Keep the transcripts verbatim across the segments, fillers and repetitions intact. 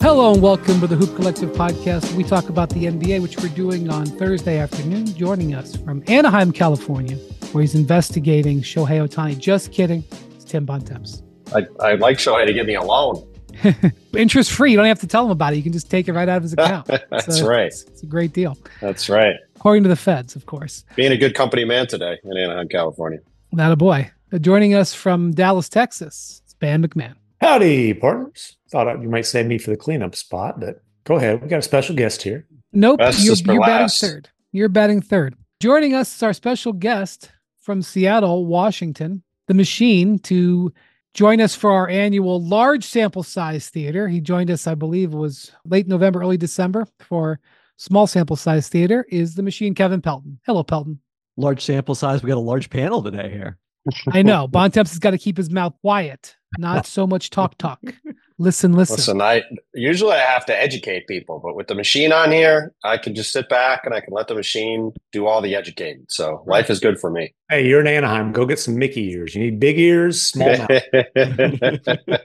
Hello and welcome to the Hoop Collective podcast. We talk about the N B A, which we're doing on Thursday afternoon. Joining us from Anaheim, California, where he's investigating Shohei Ohtani. Just kidding. It's Tim Bontemps. I, I'd like Shohei to give me a loan. Interest free. You don't have to tell him about it. You can just take it right out of his account. That's so, right. It's, it's a great deal. That's right. According to the feds, of course. Being a good company man today in Anaheim, California. That a boy. Uh, joining us from Dallas, Texas, it's Ben McMahon. Howdy, partners. Thought you might save me for the cleanup spot, but go ahead. We got a special guest here. Nope. Best You're, is for you're batting last. third. You're batting third. Joining us is our special guest from Seattle, Washington, the Machine, to join us for our annual large sample size theater. He joined us, I believe it was late November, early December for small sample size theater is the Machine, Kevin Pelton. Hello, Pelton. Large sample size. We got a large panel today here. I know. Bontemps has got to keep his mouth quiet. Not so much talk, talk. Listen, listen. Listen, I usually I have to educate people, but with the Machine on here, I can just sit back and I can let the Machine do all the educating. So life is good for me. Hey, you're in Anaheim. Go get some Mickey ears. You need big ears, small mouth. I,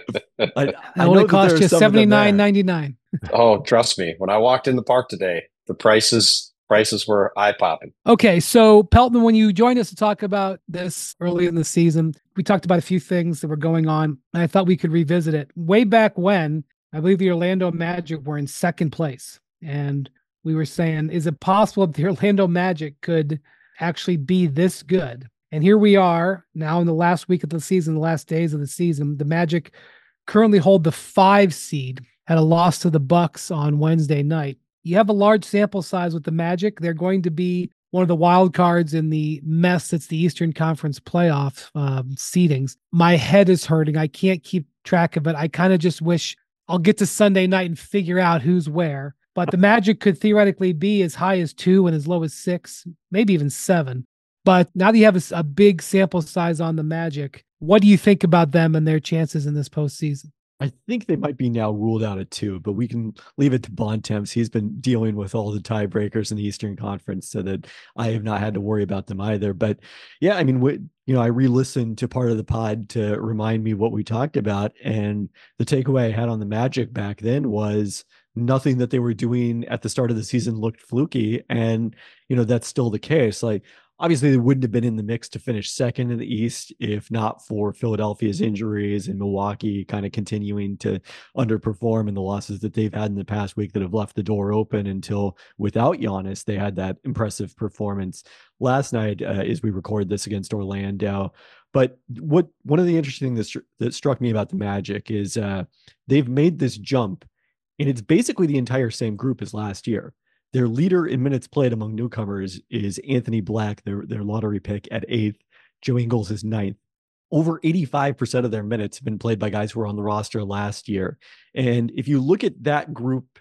I That know only that cost there are you some of them seventy-nine there. ninety-nine. Oh, trust me. When I walked in the park today, the prices prices were eye popping. Okay, so Pelton, when you joined us to talk about this early in the season, we talked about a few things that were going on, and I thought we could revisit it. Way back when, I believe the Orlando Magic were in second place, and we were saying, is it possible that the Orlando Magic could actually be this good? And here we are now in the last week of the season, the last days of the season. The Magic currently hold the five seed, had a loss to the Bucks on Wednesday night. You have a large sample size with the Magic. They're going to be one of the wild cards in the mess that's the Eastern Conference playoff um, seedings. My head is hurting. I can't keep track of it. I kind of just wish I'll get to Sunday night and figure out who's where. But the Magic could theoretically be as high as two and as low as six, maybe even seven. But now that you have a, a big sample size on the Magic, what do you think about them and their chances in this postseason? I think they might be now ruled out at two, but we can leave it to Bontemps. He's been dealing with all the tiebreakers in the Eastern Conference so that I have not had to worry about them either. But yeah, I mean, we, you know, I re-listened to part of the pod to remind me what we talked about. And the takeaway I had on the Magic back then was nothing that they were doing at the start of the season looked fluky. And, you know, that's still the case. Like, obviously, they wouldn't have been in the mix to finish second in the East if not for Philadelphia's injuries and Milwaukee kind of continuing to underperform and the losses that they've had in the past week that have left the door open until without Giannis, they had that impressive performance last night uh, as we record this against Orlando. But what one of the interesting things that, that struck me about the Magic is uh, they've made this jump, and it's basically the entire same group as last year. Their leader in minutes played among newcomers is Anthony Black, their, their lottery pick at eighth. Joe Ingles is ninth. Over eighty-five percent of their minutes have been played by guys who were on the roster last year. And if you look at that group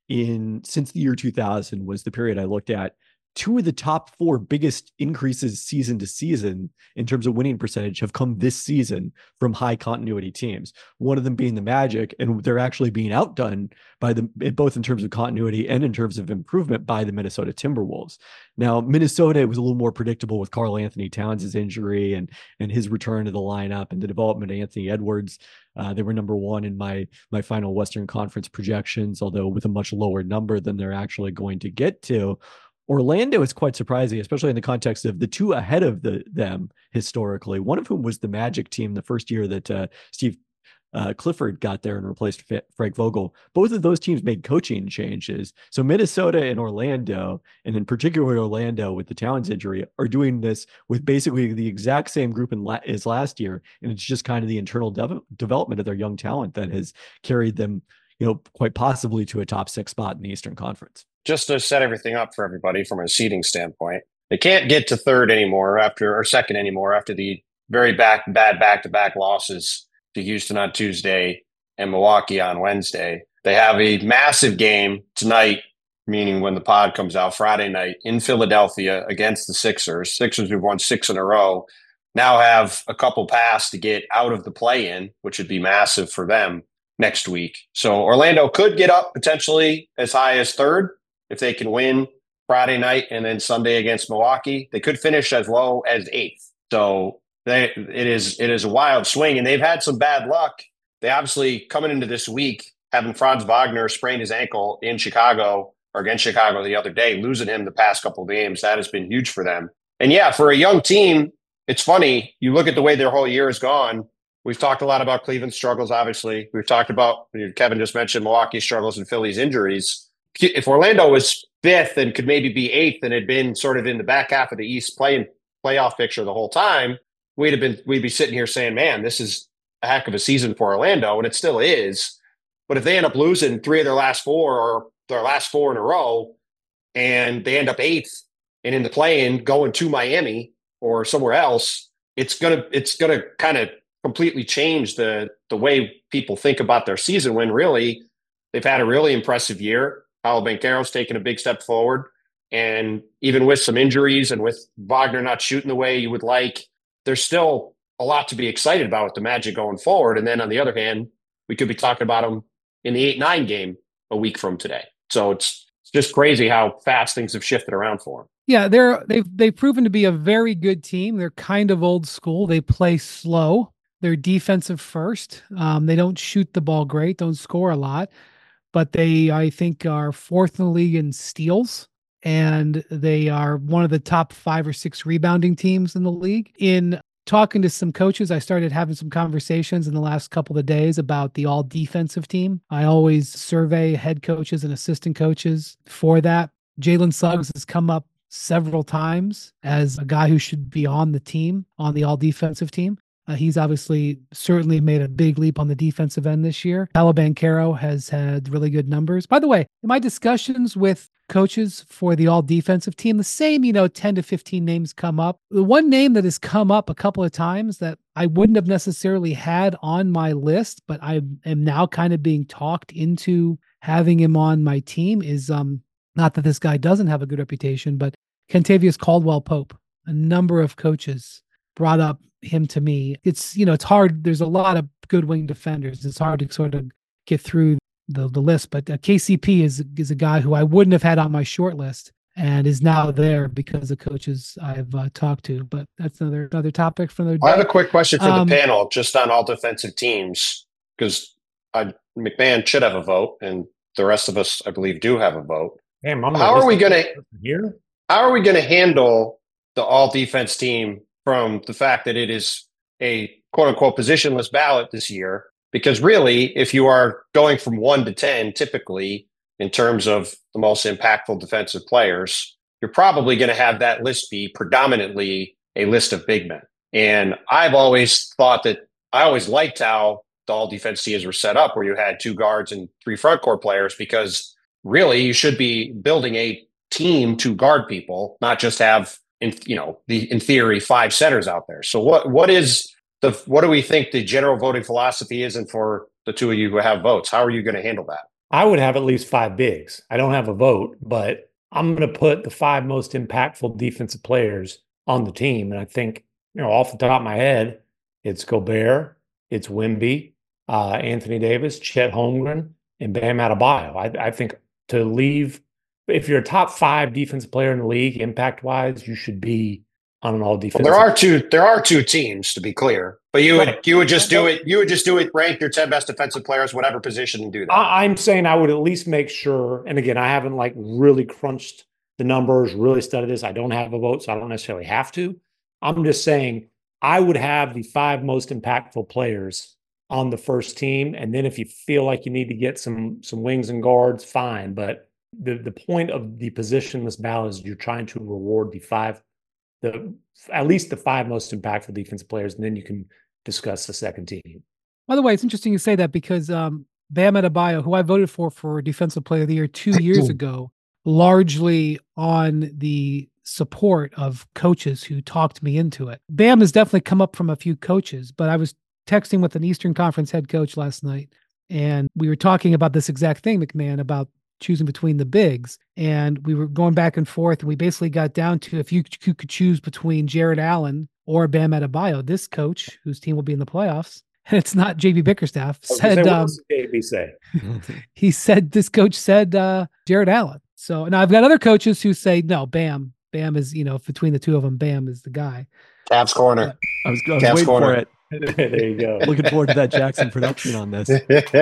in since the year two thousand was the period I looked at, two of the top four biggest increases season to season in terms of winning percentage have come this season from high continuity teams. One of them being the Magic, and they're actually being outdone by the both in terms of continuity and in terms of improvement by the Minnesota Timberwolves. Now, Minnesota was a little more predictable with Karl Anthony Towns' injury and and his return to the lineup and the development of Anthony Edwards. Uh, they were number one in my my final Western Conference projections, although with a much lower number than they're actually going to get to. Orlando is quite surprising, especially in the context of the two ahead of the them historically, one of whom was the Magic team the first year that uh, Steve uh, Clifford got there and replaced F- Frank Vogel. Both of those teams made coaching changes. So Minnesota and Orlando, and in particular Orlando with the Towns injury, are doing this with basically the exact same group in la- as last year. And it's just kind of the internal dev- development of their young talent that has carried them, you know, quite possibly to a top six spot in the Eastern Conference. Just to set everything up for everybody from a seeding standpoint, they can't get to third anymore after or second anymore after the very back bad back-to-back losses to Houston on Tuesday and Milwaukee on Wednesday. They have a massive game tonight, meaning when the pod comes out Friday night in Philadelphia against the Sixers. Sixers who've won six in a row now have a couple paths to get out of the play-in, which would be massive for them next week. So Orlando could get up potentially as high as third if they can win Friday night and then Sunday against Milwaukee. They could finish as low as eighth. So they, it is it is a wild swing, and they've had some bad luck. They obviously, coming into this week, having Franz Wagner sprain his ankle in Chicago or against Chicago the other day, losing him the past couple of games, that has been huge for them. And yeah, for a young team, it's funny. You look at the way their whole year has gone. We've talked a lot about Cleveland's struggles, obviously. We've talked about, Kevin just mentioned Milwaukee's struggles and Philly's injuries. If Orlando was fifth and could maybe be eighth and had been sort of in the back half of the East playing playoff picture the whole time, we'd have been we'd be sitting here saying, man, this is a heck of a season for Orlando, and it still is. But if they end up losing three of their last four or their last four in a row, and they end up eighth and in the play-in going to Miami or somewhere else, it's gonna it's gonna kind of completely change the the way people think about their season. When really they've had a really impressive year. Paolo Banchero's taken a big step forward, and even with some injuries and with Wagner not shooting the way you would like, there's still a lot to be excited about with the Magic going forward. And then on the other hand, we could be talking about them in the eight nine game a week from today. So it's, it's just crazy how fast things have shifted around for them. Yeah, they're they've they've proven to be a very good team. They're kind of old school. They play slow. They're defensive first. Um, they don't shoot the ball great, don't score a lot, but they, I think, are fourth in the league in steals, and they are one of the top five or six rebounding teams in the league. In talking to some coaches, I started having some conversations in the last couple of days about the all defensive team. I always survey head coaches and assistant coaches for that. Jalen Suggs has come up several times as a guy who should be on the team, on the all defensive team. Uh, he's obviously certainly made a big leap on the defensive end this year. Paolo Banchero has had really good numbers. By the way, in my discussions with coaches for the all defensive team, the same, you know, ten to fifteen names come up. The one name that has come up a couple of times that I wouldn't have necessarily had on my list, but I am now kind of being talked into having him on my team is, um, not that this guy doesn't have a good reputation, but Kentavious Caldwell-Pope. A number of coaches brought up him to me. It's, you know, it's hard. There's a lot of good wing defenders. It's hard to sort of get through the, the list, but uh, K C P is, is a guy who I wouldn't have had on my short list and is now there because of coaches I've uh, talked to, but that's another, another topic for another day. I have a quick question for Um, the panel, just on all defensive teams, because I, McMahon should have a vote, and the rest of us, I believe, do have a vote. Damn, I'm How are we going to here? How are we going to handle the all defense team from the fact that it is a quote unquote positionless ballot this year? Because really, if you are going from one to ten, typically in terms of the most impactful defensive players, you're probably going to have that list be predominantly a list of big men. And I've always thought that I always liked how the all defense teams were set up, where you had two guards and three front court players, because really you should be building a team to guard people, not just have, in you know, the in theory five centers out there. So what what is the what do we think the general voting philosophy is? And for the two of you who have votes, how are you going to handle that? I would have at least five bigs. I don't have a vote, but I'm going to put the five most impactful defensive players on the team. And I think, you know, off the top of my head, it's Gobert, it's Wemby, uh, Anthony Davis, Chet Holmgren, and Bam Adebayo. I, I think to leave, if you're a top five defensive player in the league, impact-wise, you should be on an all defensive. Well, there are two. There are two teams, to be clear. But you would Right. you would just do it. You would just do it. Rank your ten best defensive players, whatever position, and do that. I, I'm saying I would at least make sure. And again, I haven't like really crunched the numbers, really studied this. I don't have a vote, so I don't necessarily have to. I'm just saying I would have the five most impactful players on the first team, and then if you feel like you need to get some some wings and guards, fine. But the the point of the positionless ballot is you're trying to reward the five. The at least the five most impactful defensive players, and then you can discuss the second team. By the way, it's interesting you say that because um, Bam Adebayo, who I voted for for Defensive Player of the Year two years ago, largely on the support of coaches who talked me into it. Bam has definitely come up from a few coaches, but I was texting with an Eastern Conference head coach last night, and we were talking about this exact thing, McMahon, about choosing between the bigs. And we were going back and forth, and we basically got down to if you, you could choose between Jared Allen or Bam Adebayo, this coach, whose team will be in the playoffs, and it's not J B Bickerstaff, said, say, what um, does J B say? he said, this coach said uh, Jared Allen. So now I've got other coaches who say, no, Bam, Bam is, you know, between the two of them, Bam is the guy. Cavs corner. I was, I was Cavs waiting corner. for it. There you go. Looking forward to that Jackson production on this.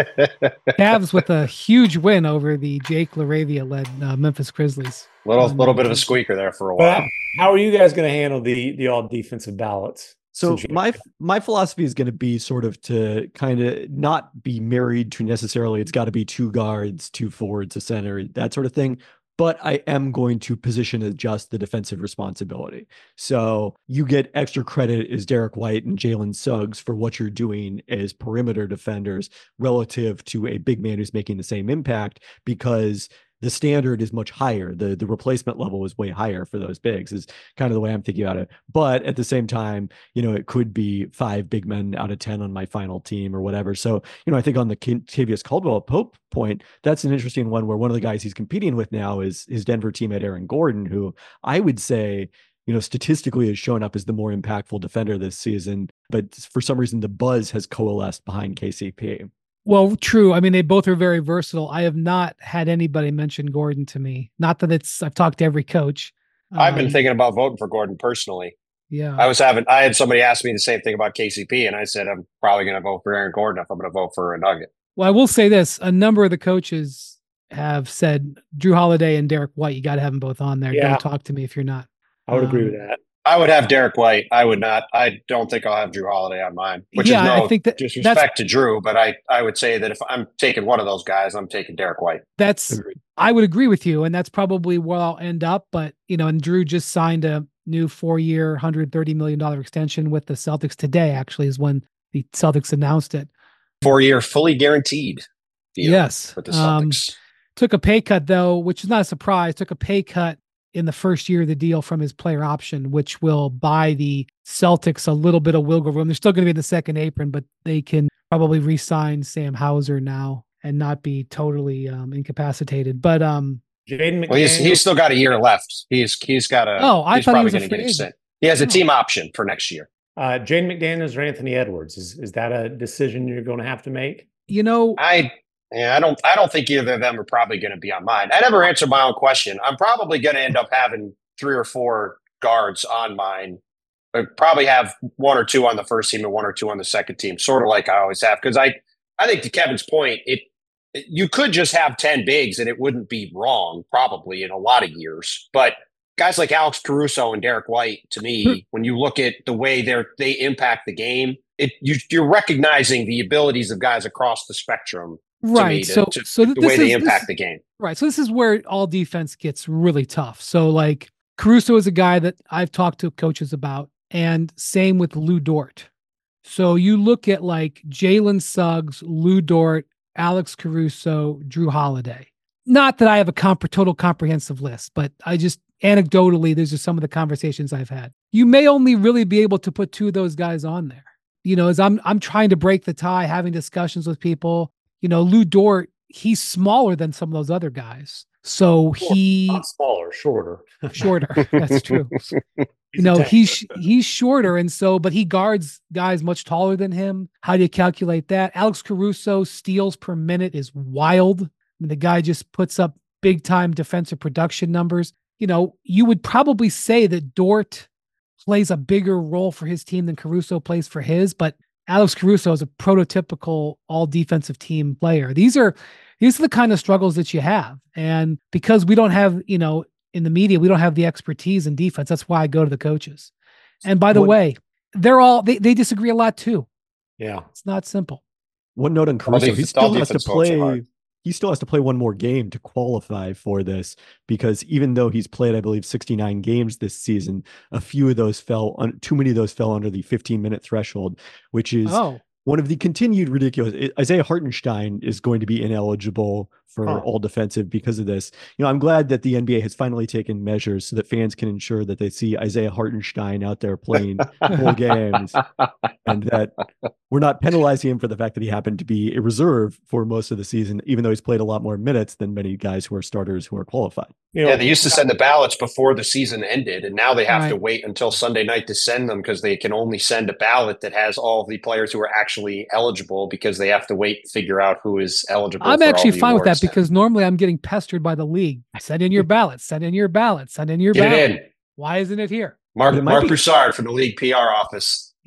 Cavs with a huge win over the Jake LaRavia-led uh, Memphis Grizzlies. little Um, little bit of a squeaker there for a But while. how are you guys going to handle the the all defensive ballots? So Since you- my my philosophy is going to be sort of to kind of not be married to necessarily it's got to be two guards, two forwards, a center, that sort of thing. But I am going to position adjust the defensive responsibility. So you get extra credit as Derek White and Jalen Suggs for what you're doing as perimeter defenders relative to a big man who's making the same impact, because the standard is much higher. The the replacement level is way higher for those bigs, is kind of the way I'm thinking about it. But at the same time, you know, it could be five big men out of ten on my final team or whatever. So, you know, I think on the Kentavious Caldwell-Pope point, that's an interesting one where one of the guys he's competing with now is his Denver teammate Aaron Gordon, who I would say, you know, statistically has shown up as the more impactful defender this season. But for some reason, the buzz has coalesced behind K C P. Well, true. I mean, they both are very versatile. I have not had anybody mention Gordon to me. Not that it's, I've talked to every coach. I've been Um, thinking about voting for Gordon personally. Yeah. I was having, I had somebody ask me the same thing about K C P, and I said I'm probably going to vote for Aaron Gordon if I'm going to vote for a Nugget. Well, I will say this. A number of the coaches have said Drew Holiday and Derek White, you got to have them both on there. Yeah. Don't talk to me if you're not. I would agree um, with that. I would have Derek White. I would not. I don't think I'll have Drew Holiday on mine, which Yeah, is no I think that- disrespect that's- to Drew, but I, I would say that if I'm taking one of those guys, I'm taking Derek White. That's, Agreed. I would agree with you. And that's probably where I'll end up. But, you know, and Drew just signed a new four year, one hundred thirty million dollars extension with the Celtics today, actually, is when the Celtics announced it. Four year, fully guaranteed deal Yes. with the Um, Celtics. took a pay cut, though, which is not a surprise, took a pay cut in the first year of the deal from his player option, which will buy the Celtics a little bit of wiggle room. They're still going to be in the second apron, but they can probably re-sign Sam Hauser now and not be totally um, incapacitated. But um, Jaden well, he's, McDaniels. he's still got a year left. He's he's got a. Oh, I he's thought he probably was a gonna free get agent. extended. He has a Oh. team option for next year. uh, Jaden McDaniels or Anthony Edwards. Is is that a decision you're going to have to make? you know, I yeah, I don't I don't think either of them are probably going to be on mine. I never answered my own question. I'm probably going to end up having three or four guards on mine. I probably have one or two on the first team and one or two on the second team, sort of like I always have. Because I I think to Kevin's point, it you could just have ten bigs and it wouldn't be wrong, probably in a lot of years. But guys like Alex Caruso and Derek White, to me, when you look at the way they're they impact the game, it you, you're recognizing the abilities of guys across the spectrum. To me, right. to, so, to so the this way they is, impact this, the game. right. So this is where all defense gets really tough. So like Caruso is a guy that I've talked to coaches about, and same with Lou Dort. So you look at like Jalen Suggs, Lou Dort, Alex Caruso, Drew Holiday. Not that I have a comp- total comprehensive list, but I just anecdotally, these are some of the conversations I've had. You may only really be able to put two of those guys on there. You know, as I'm I'm trying to break the tie, having discussions with people. You know, Lou Dort, he's smaller than some of those other guys. So he Not smaller, shorter. shorter. That's true. You He's a know, tank. he's he's shorter, and so but he guards guys much taller than him. How do you calculate that? Alex Caruso steals per minute is wild. I mean, the guy just puts up big time defensive production numbers. You know, you would probably say that Dort plays a bigger role for his team than Caruso plays for his, but Alex Caruso is a prototypical all defensive team player. These are these are the kind of struggles that you have. And because we don't have, you know, in the media, we don't have the expertise in defense. That's why I go to the coaches. And by the What- way, they're all they, they disagree a lot too. Yeah. It's not simple. One note on Caruso, def- he all still has to defense votes are play. hard. He still has to play one more game to qualify for this, because even though he's played, I believe, sixty-nine games this season, a few of those fell, un, too many of those fell under the fifteen minute threshold, which is Oh, one of the continued ridiculous. Isaiah Hartenstein is going to be ineligible for Huh. all defensive because of this. You know, I'm glad that the N B A has finally taken measures so that fans can ensure that they see Isaiah Hartenstein out there playing full games, and that we're not penalizing him for the fact that he happened to be a reserve for most of the season, even though he's played a lot more minutes than many guys who are starters who are qualified. You know, Yeah, they used to send the ballots before the season ended, and now they have to Right. wait until Sunday night to send them because they can only send a ballot that has all the players who are actually eligible because they have to wait to figure out who is eligible. I'm for all actually the fine with that awards. because normally I'm getting pestered by the league. Send in your ballots, send in your ballots, send in your Get ballot. it in. Why isn't it here? Mark But it might Mark be- Broussard from the league P R office.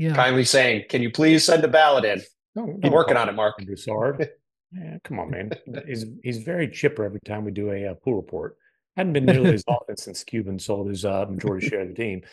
Yeah. kindly saying, "Can you please send a ballot in?" No, Keep working on it, Mark. Broussard. Yeah, come on, man. He's he's very chipper every time we do a uh, pool report. Hadn't been nearly as often since Cuban sold his uh, majority share of the team.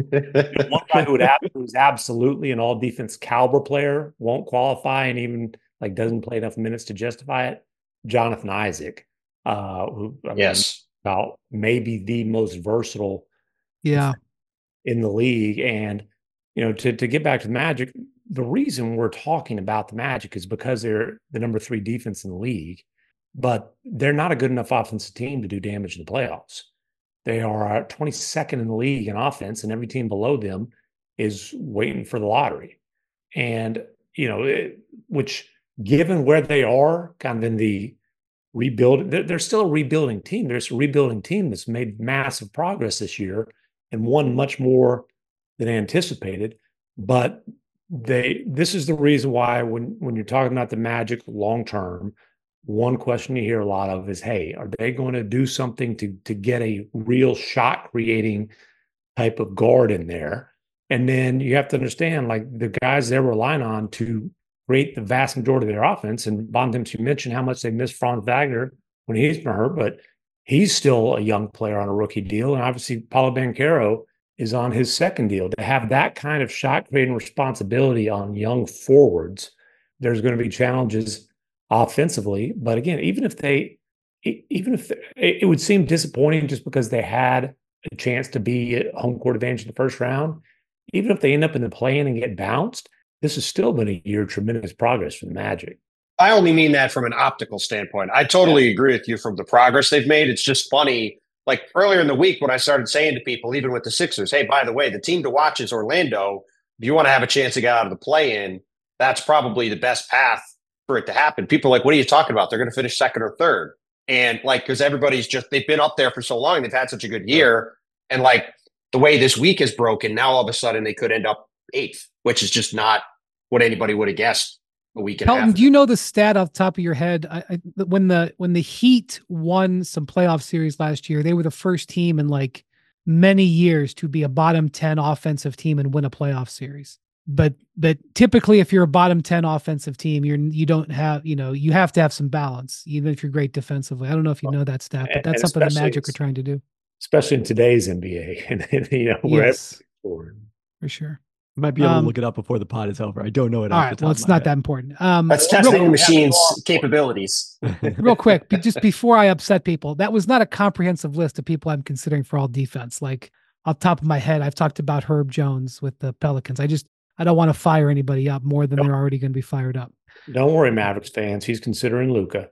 One guy who would ab- who's absolutely an all defense caliber player, won't qualify, and even like doesn't play enough minutes to justify it. Jonathan Isaac, uh, who I mean, Yes. about maybe the most versatile Yeah. in the league. And you know, to to get back to the Magic, the reason we're talking about the Magic is because they're the number three defense in the league, but they're not a good enough offensive team to do damage in the playoffs. They are twenty-second in the league in offense, and every team below them is waiting for the lottery. And, you know, it, which given where they are kind of in the rebuild, they're, they're still a rebuilding team. There's a rebuilding team that's made massive progress this year and won much more than anticipated. But they, this is the reason why when, when you're talking about the Magic long-term, one question you hear a lot of is, hey, are they going to do something to, to get a real shot creating type of guard in there? And then you have to understand, like the guys they're relying on to create the vast majority of their offense. And Bontemps, you mentioned how much they miss Franz Wagner when he's been hurt, but he's still a young player on a rookie deal. And obviously Paulo Banchero is on his second deal. To have that kind of shot creating responsibility on young forwards, there's going to be challenges offensively. But again, even if they, even if they, it would seem disappointing just because they had a chance to be at home court advantage in the first round, even if they end up in the play-in and get bounced, this has still been a year of tremendous progress for the Magic. I only mean that from an optical standpoint. I totally yeah. agree with you from the progress they've made. It's just funny. Like earlier in the week when I started saying to people, even with the Sixers, hey, by the way, the team to watch is Orlando. If you want to have a chance to get out of the play-in, that's probably the best path for it to happen. People are like, what are you talking about? They're going to finish second or third. And like, because everybody's just, they've been up there for so long. They've had such a good year. And like the way this week is broken, now all of a sudden they could end up eighth, which is just not what anybody would have guessed a week and Pelton, a half. Do you know the stat off the top of your head? I, I, when the when the Heat won some playoff series last year, they were the first team in like many years to be a bottom ten offensive team and win a playoff series. But but typically, if you're a bottom ten offensive team, you're you don't have you know you have to have some balance, even if you're great defensively. I don't know if you know that stat, but that's something the Magic are trying to do, especially in today's N B A. And you know, yes, for sure. I might be able um, to look it up before the pod is over. I don't know it. All off right, the top well, it's of my not head. that important. Um, That's testing the machine's real, capabilities. Real quick, just before I upset people, that was not a comprehensive list of people I'm considering for all defense. Like off the top of my head, I've talked about Herb Jones with the Pelicans. I just I don't want to fire anybody up more than don't, they're already going to be fired up. Don't worry, Mavericks fans. He's considering Luka.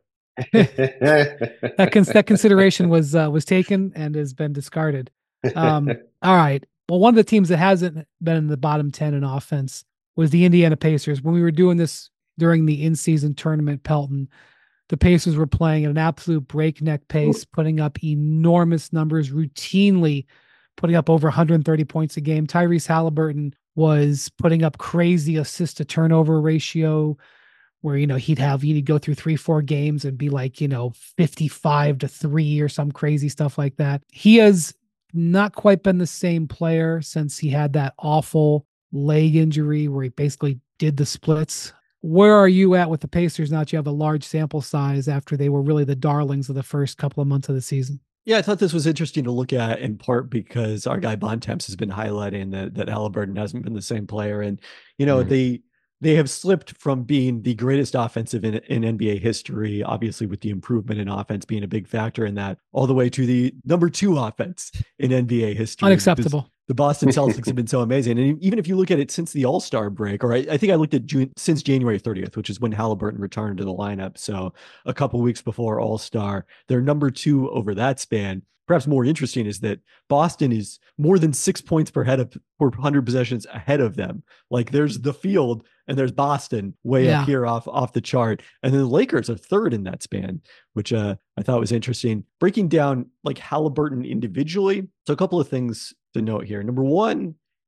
that cons- that consideration was uh, was taken and has been discarded. Um, all right. Well, one of the teams that hasn't been in the bottom ten in offense was the Indiana Pacers. When we were doing this during the in-season tournament, Pelton, the Pacers were playing at an absolute breakneck pace, putting up enormous numbers, routinely putting up over one hundred thirty points a game. Tyrese Halliburton was putting up crazy assist to turnover ratio where, you know, he'd have, he'd go through three, four games and be like, you know, fifty-five to three or some crazy stuff like that. He has not quite been the same player since he had that awful leg injury where he basically did the splits. Where are you at with the Pacers now that you have a large sample size after they were really the darlings of the first couple of months of the season? Yeah, I thought this was interesting to look at in part because our guy Bontemps has been highlighting that that Halliburton hasn't been the same player. And, you know, mm-hmm. they they have slipped from being the greatest offensive in, in N B A history, obviously with the improvement in offense being a big factor in that, all the way to the number two offense in N B A history. Unacceptable. The Boston Celtics have been so amazing. And even if you look at it since the All-Star break, or I, I think I looked at June, since January thirtieth, which is when Halliburton returned to the lineup. So a couple weeks before All-Star, they're number two over that span. Perhaps more interesting is that Boston is more than six points per head of per one hundred possessions ahead of them. Like there's the field and there's Boston way yeah. up here off, off the chart. And then the Lakers are third in that span, which uh, I thought was interesting. Breaking down like Halliburton individually. So a couple of things to note here. Number one,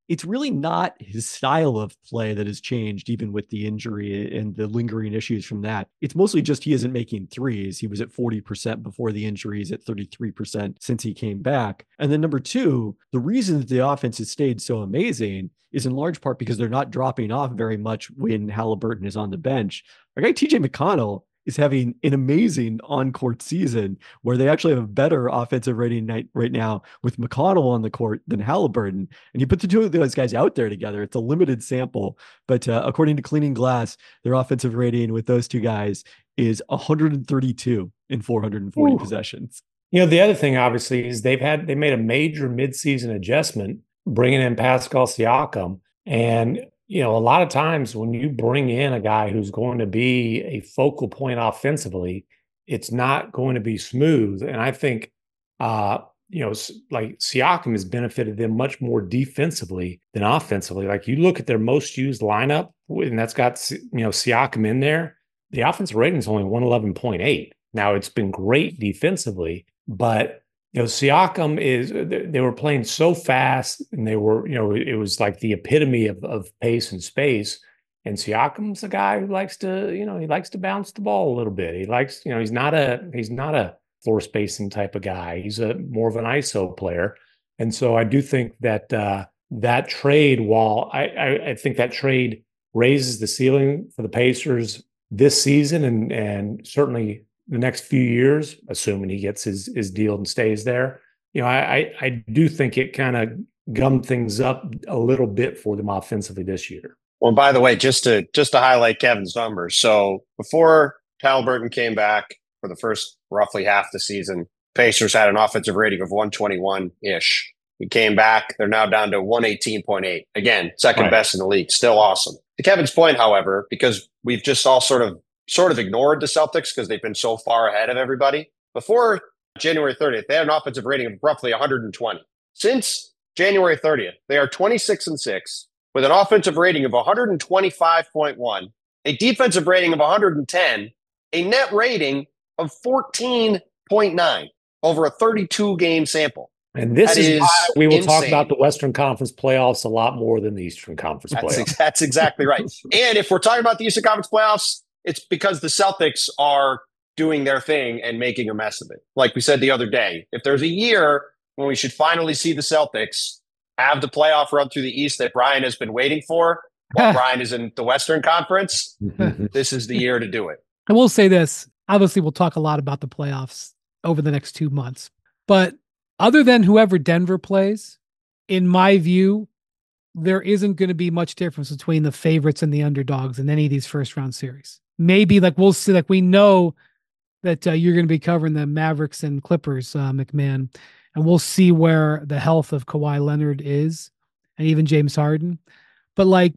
it's really not his style of play that has changed, even with the injury and the lingering issues from that. It's mostly just he isn't making threes. He was at forty percent before the injuries, at thirty-three percent since he came back. And then number two, the reason that the offense has stayed so amazing is in large part because they're not dropping off very much when Halliburton is on the bench. Our guy T J McConnell is having an amazing on-court season where they actually have a better offensive rating night right now with McConnell on the court than Halliburton. And you put the two of those guys out there together, it's a limited sample. But uh, according to Cleaning Glass, their offensive rating with those two guys is one hundred thirty-two in four hundred forty Ooh. Possessions. You know, the other thing, obviously, is they've had, they made a major midseason adjustment, bringing in Pascal Siakam. And you know, a lot of times when you bring in a guy who's going to be a focal point offensively, it's not going to be smooth. And I think, uh, you know, like Siakam has benefited them much more defensively than offensively. Like you look at their most used lineup, and that's got, you know, Siakam in there. The offensive rating is only one eleven point eight. Now, it's been great defensively, but you know, Siakam is, they were playing so fast and they were, you know, it was like the epitome of, of pace and space. And Siakam's a guy who likes to, you know, he likes to bounce the ball a little bit. He likes, you know, he's not a, he's not a floor spacing type of guy. He's a more of an I S O player. And so I do think that uh, that trade, while I, I, I think that trade raises the ceiling for the Pacers this season and, and certainly the next few years, assuming he gets his his deal and stays there, you know, I I, I do think it kind of gummed things up a little bit for them offensively this year. Well, by the way, just to just to highlight Kevin's numbers, so before Halliburton came back for the first roughly half the season, Pacers had an offensive rating of one twenty-one ish. He came back; they're now down to one eighteen point eight. Again, second right. best in the league. Still awesome. To Kevin's point, however, because we've just all sort of sort of ignored the Celtics because they've been so far ahead of everybody. Before January thirtieth, they had an offensive rating of roughly one hundred twenty. Since January thirtieth, they are twenty-six and six with an offensive rating of one twenty-five point one, a defensive rating of one hundred ten, a net rating of fourteen point nine over a thirty-two game sample. And this is, is why we will insane. Talk about the Western Conference playoffs a lot more than the Eastern Conference that's playoffs. Ex- that's exactly right. And if we're talking about the Eastern Conference playoffs, it's because the Celtics are doing their thing and making a mess of it. Like we said the other day, if there's a year when we should finally see the Celtics have the playoff run through the East that Brian has been waiting for, while Brian is in the Western Conference, this is the year to do it. I will say this. Obviously, we'll talk a lot about the playoffs over the next two months. But other than whoever Denver plays, in my view, there isn't going to be much difference between the favorites and the underdogs in any of these first round series. Maybe like we'll see, like we know that uh, you're going to be covering the Mavericks and Clippers, uh, McMahon, and we'll see where the health of Kawhi Leonard is and even James Harden. But like,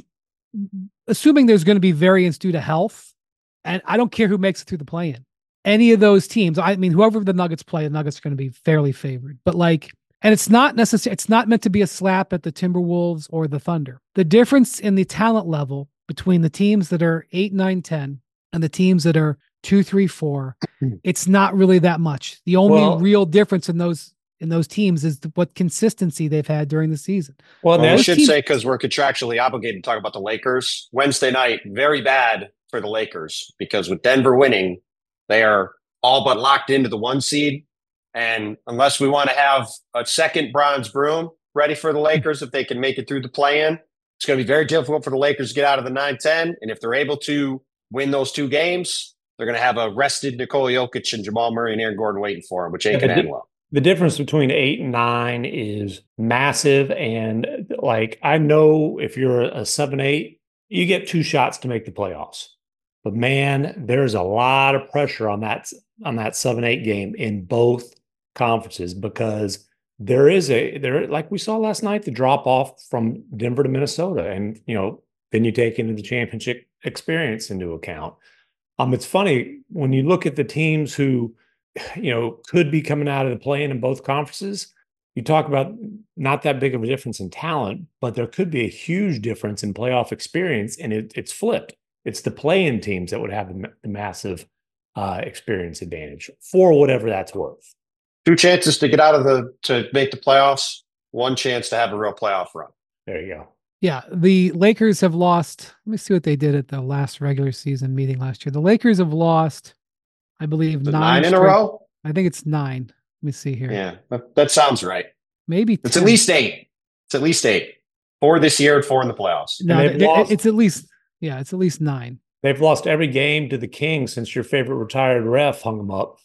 assuming there's going to be variance due to health, and I don't care who makes it through the play-in, any of those teams, I mean, whoever the Nuggets play, the Nuggets are going to be fairly favored. But like, and it's not necessary. It's not meant to be a slap at the Timberwolves or the Thunder. The difference in the talent level between the teams that are eight, nine, ten and the teams that are two, three, four, it's not really that much. The only well, real difference in those in those teams is the, what consistency they've had during the season. Well, well I should teams- say, because we're contractually obligated to talk about the Lakers, Wednesday night, very bad for the Lakers, because with Denver winning, they are all but locked into the one seed. And unless we want to have a second bronze broom ready for the Lakers, if they can make it through the play-in, it's going to be very difficult for the Lakers to get out of the nine ten. And if they're able to win those two games, they're going to have a rested Nikola Jokic and Jamal Murray and Aaron Gordon waiting for them, which ain't going to end well. The difference between eight and nine is massive. And like, I know if you're a seven, eight, you get two shots to make the playoffs. But man, there's a lot of pressure on that, on that seven, eight game in both conferences, because there is a, there, like we saw last night, the drop off from Denver to Minnesota. And, you know, then you take into the championship experience into account. Um, it's funny when you look at the teams who, you know, could be coming out of the play-in in both conferences. You talk about not that big of a difference in talent, but there could be a huge difference in playoff experience, and it, it's flipped. It's the play-in teams that would have the, the massive uh, experience advantage for whatever that's worth. Two chances to get out of the to make the playoffs. One chance to have a real playoff run. There you go. Yeah, the Lakers have lost. Let me see what they did at the last regular season meeting last year. The Lakers have lost, I believe, nine, nine in straight, a row. I think it's nine. Let me see here. Yeah, that, that sounds right. Maybe it's ten. at least eight. It's at least eight. Four this year and four in the playoffs. No, they, lost, it's at least yeah, it's at least nine. They've lost every game to the Kings since your favorite retired ref hung them up.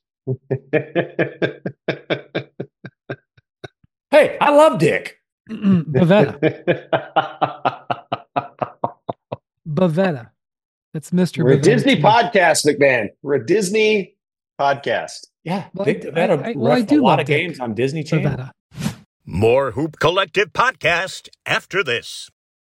Hey, I love Dick. Bavetta. Bavetta. That's Mister We're a Bavetta. Disney podcast, McMahon. We're a Disney podcast. Yeah, well, Dick Bavetta I, I, well, I do a lot love of Dick games on Disney Channel. Bavetta. More Hoop Collective podcast after this.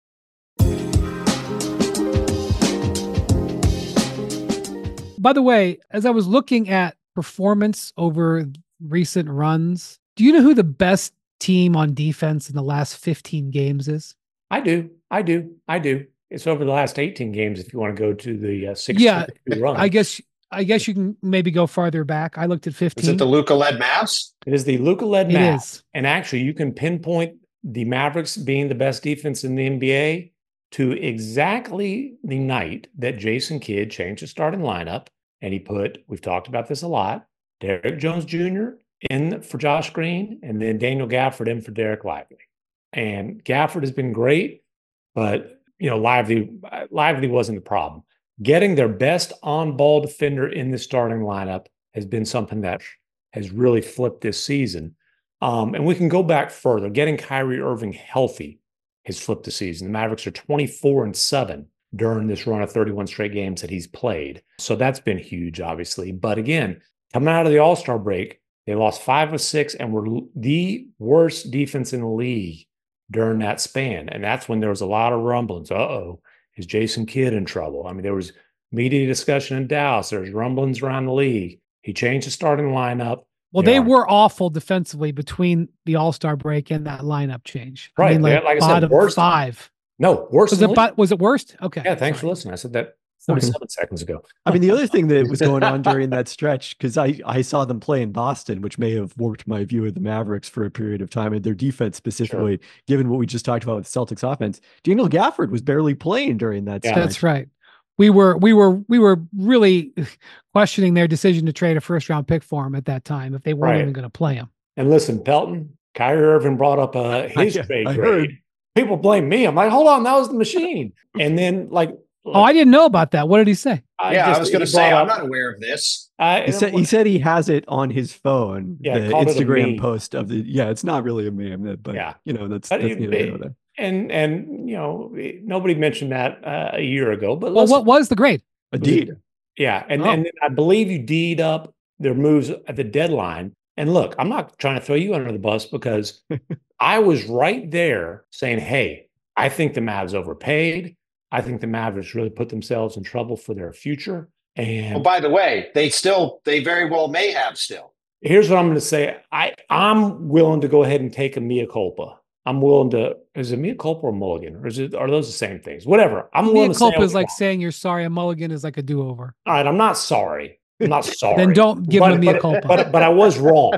By the way, as I was looking at performance over recent runs, do you know who the best team on defense in the last fifteen games is? I do. I do. I do. It's over the last eighteen games if you want to go to the uh, sixteen yeah, run. I guess I guess you can maybe go farther back. I looked at fifteen. Is it the Luka-led Mavs? It is the Luka-led It Mavs. is. And actually, you can pinpoint the Mavericks being the best defense in the N B A to exactly the night that Jason Kidd changed the starting lineup. And he put, we've talked about this a lot, Derrick Jones Junior in for Josh Green, and then Daniel Gafford in for Derek Lively. And Gafford has been great, but you know, Lively, Lively wasn't the problem. Getting their best on-ball defender in the starting lineup has been something that has really flipped this season. Um, and we can go back further. Getting Kyrie Irving healthy has flipped the season. The Mavericks are twenty-four and seven during this run of thirty-one straight games that he's played. So that's been huge, obviously. But again, coming out of the All-Star break, they lost five of six and were the worst defense in the league during that span. And that's when there was a lot of rumblings. Uh-oh, is Jason Kidd in trouble? I mean, there was media discussion in Dallas. There's rumblings around the league. He changed the starting lineup. Well, they, they were awful defensively between the All-Star break and that lineup change. Right. I mean, like, like I bottom said, worst five. No, worse. Was it, was it worst? Okay. Yeah, thanks Sorry. for listening. I said that forty-seven seconds ago. I mean, the other thing that was going on during that stretch, because I, I saw them play in Boston, which may have warped my view of the Mavericks for a period of time, and their defense specifically, sure. given what we just talked about with the Celtics offense. Daniel Gafford was barely playing during that yeah, stretch. That's right. We were we were we were really questioning their decision to trade a first round pick for him at that time if they weren't right. even going to play him. And listen, Pelton, Kyrie Irving brought up uh, his I, trade I grade. Heard. People blame me. I'm like, hold on, that was the machine. And then like, oh, I didn't know about that. What did he say? I yeah, just, I was going to say, up, I'm not aware of this. I, he, said, he said he has it on his phone. Yeah, the Instagram post of the. Yeah, it's not really a meme, but yeah. you know that's. But that's it, it, and and you know nobody mentioned that uh, a year ago. But well, listen, what was the grade? A deed. Yeah, and oh. and I believe you deed up their moves at the deadline. And look, I'm not trying to throw you under the bus because I was right there saying, hey, I think the Mavs overpaid. I think the Mavericks really put themselves in trouble for their future. And well, by the way, they still, they very well may have still. Here's what I'm going to say. I, I'm willing to go ahead and take a mea culpa. I'm willing to, is it mea culpa or mulligan? Or is it, are those the same things? Whatever. I'm willing mea to culpa say is like saying you're sorry. A mulligan is like a do-over. All right. I'm not sorry. I'm not sorry. Then don't give but, them a mea but, culpa. But, but I was wrong.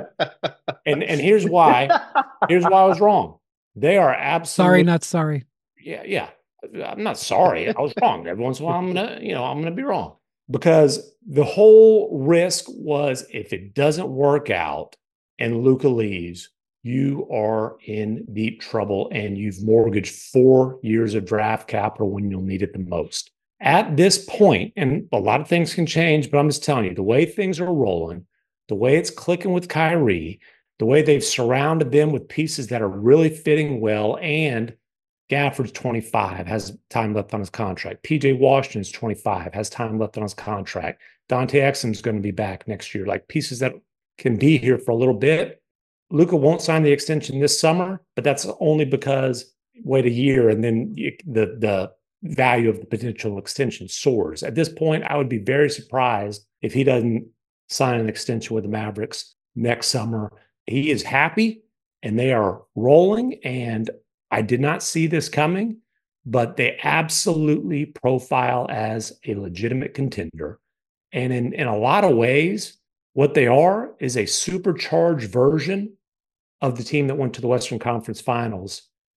And and here's why. Here's why I was wrong. They are absolutely sorry, not sorry. Yeah, yeah. I'm not sorry. I was wrong. Every once in a while, I'm gonna, you know, I'm gonna be wrong. Because the whole risk was if it doesn't work out and Luka leaves, you are in deep trouble and you've mortgaged four years of draft capital when you'll need it the most. At this point, and a lot of things can change, but I'm just telling you, the way things are rolling, the way it's clicking with Kyrie, the way they've surrounded them with pieces that are really fitting well, and Gafford's twenty-five, has time left on his contract. P J Washington's twenty-five, has time left on his contract. Dante Exum's going to be back next year, like pieces that can be here for a little bit. Luka won't sign the extension this summer, but that's only because wait a year and then you, the the value of the potential extension soars. At this point, I would be very surprised if he doesn't sign an extension with the Mavericks next summer. He is happy and they are rolling, and I did not see this coming, but they absolutely profile as a legitimate contender. And in, in a lot of ways, what they are is a supercharged version of the team that went to the Western Conference Finals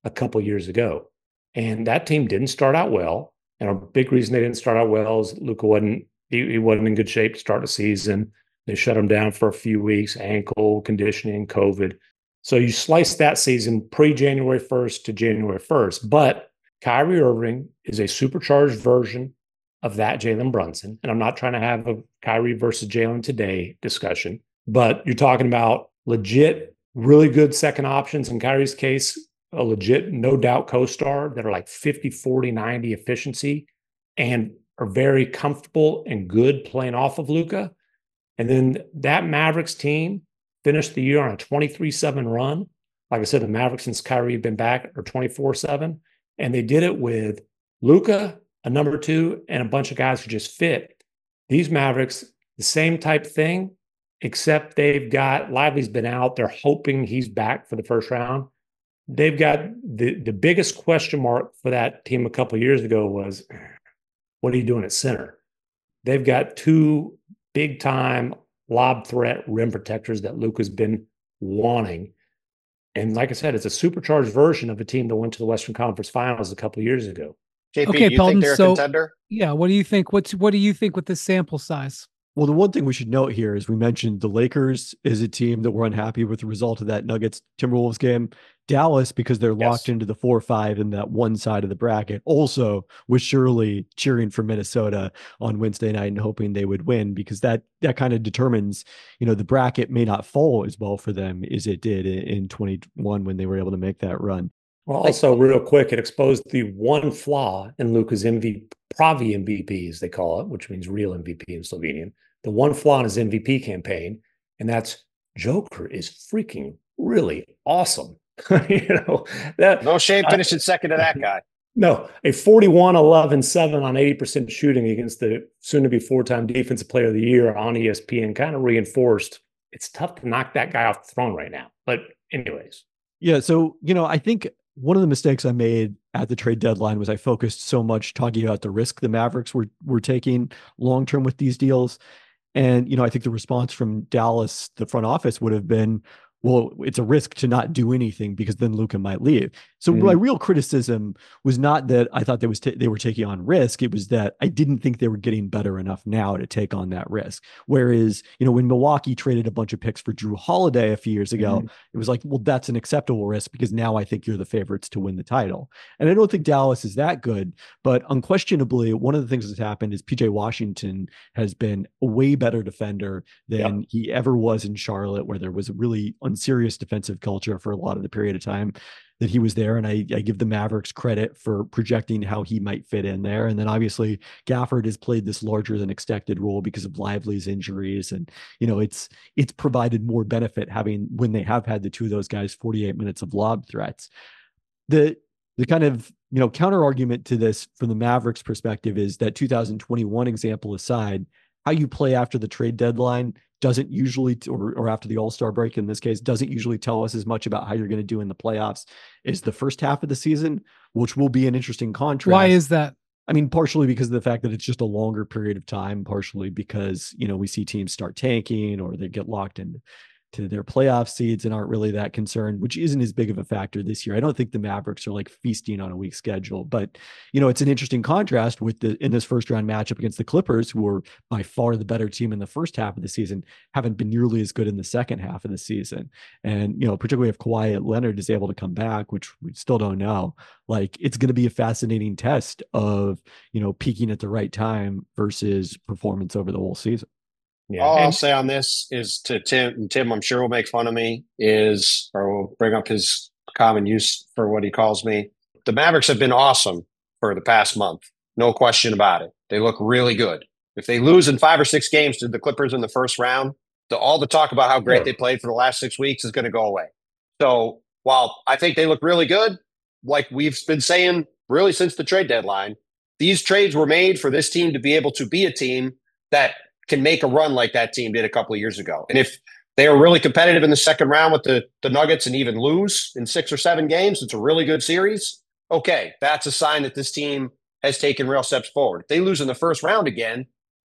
a couple years ago. And that team didn't start out well. And a big reason they didn't start out well is Luka wasn't he, he wasn't in good shape to start the season. They shut him down for a few weeks, ankle conditioning, COVID. So you slice that season pre-January first to January first. But Kyrie Irving is a supercharged version of that Jalen Brunson. And I'm not trying to have a Kyrie versus Jalen today discussion, but you're talking about legit, really good second options. In Kyrie's case, a legit, no doubt co-star that are like fifty, forty, ninety efficiency and are very comfortable and good playing off of Luka. And then that Mavericks team finished the year on a twenty-three seven run. Like I said, the Mavericks since Kyrie had been back are twenty-four seven. And they did it with Luka, a number two, and a bunch of guys who just fit. These Mavericks, the same type thing, except they've got, Lively's been out. They're hoping he's back for the first round. They've got the, the biggest question mark for that team a couple of years ago was, what are you doing at center? They've got two big-time lob threat rim protectors that Luka's been wanting. And like I said, it's a supercharged version of a team that went to the Western Conference Finals a couple of years ago. J P, Okay, do you Pelton, think they're a so- contender? Yeah. What do you think? What's what do you think with this sample size? Well, the one thing we should note here is we mentioned the Lakers is a team that were unhappy with the result of that Nuggets Timberwolves game. Dallas, because they're locked Yes. into the four or five in that one side of the bracket, also was surely cheering for Minnesota on Wednesday night and hoping they would win, because that that kind of determines, you know, the bracket may not fall as well for them as it did in, in twenty-one when they were able to make that run. Well, also real quick, it exposed the one flaw in Luka's M V P, Pravi M V P, as they call it, which means real M V P in Slovenian. The one flaw in his M V P campaign, and that's Joker is freaking really awesome. you know, that No shame I- finishing second to that guy. No, a forty-one, eleven, seven on eighty percent shooting against the soon-to-be four-time Defensive Player of the Year on E S P N kind of reinforced. It's tough to knock that guy off the throne right now. But anyways. Yeah. So, you know, I think one of the mistakes I made at the trade deadline was I focused so much talking about the risk the Mavericks were were taking long-term with these deals. And, you know, I think the response from Dallas, the front office, would have been, well, it's a risk to not do anything because then Luka might leave. So Mhm. my real criticism was not that I thought they was t- they were taking on risk. It was that I didn't think they were getting better enough now to take on that risk. Whereas, you know, when Milwaukee traded a bunch of picks for Drew Holiday a few years ago, Mhm. it was like, well, that's an acceptable risk because now I think you're the favorites to win the title. And I don't think Dallas is that good, but unquestionably, one of the things that's happened is P J Washington has been a way better defender than Yep. he ever was in Charlotte, where there was a really unserious defensive culture for a lot of the period of time that he was there. And I, I give the Mavericks credit for projecting how he might fit in there. And then obviously Gafford has played this larger than expected role because of Lively's injuries. And, you know, it's, it's provided more benefit having, when they have had the two of those guys, forty-eight minutes of lob threats. The, the kind of, you know, counter argument to this from the Mavericks perspective is that two thousand twenty-one example aside, how you play after the trade deadline doesn't usually, or, or after the All-Star break in this case, doesn't usually tell us as much about how you're going to do in the playoffs as the first half of the season, which will be an interesting contrast. Why is that? I mean, partially because of the fact that it's just a longer period of time, partially because, you know, we see teams start tanking or they get locked into to their playoff seeds and aren't really that concerned, which isn't as big of a factor this year. I don't think the Mavericks are like feasting on a weak schedule, but, you know, it's an interesting contrast with the, in this first round matchup against the Clippers, who were by far the better team in the first half of the season, haven't been nearly as good in the second half of the season. And, you know, particularly if Kawhi Leonard is able to come back, which we still don't know, like it's going to be a fascinating test of, you know, peaking at the right time versus performance over the whole season. Yeah. All I'll And- say on this is to Tim, and Tim, I'm sure will make fun of me, is, or will bring up his common use for what he calls me. The Mavericks have been awesome for the past month. No question about it. They look really good. If they lose in five or six games to the Clippers in the first round, the, all the talk about how great Sure. they played for the last six weeks is going to go away. So while I think they look really good, like we've been saying really since the trade deadline, these trades were made for this team to be able to be a team that can make a run like that team did a couple of years ago. And if they are really competitive in the second round with the, the Nuggets and even lose in six or seven games, it's a really good series. Okay, that's a sign that this team has taken real steps forward. If they lose in the first round again,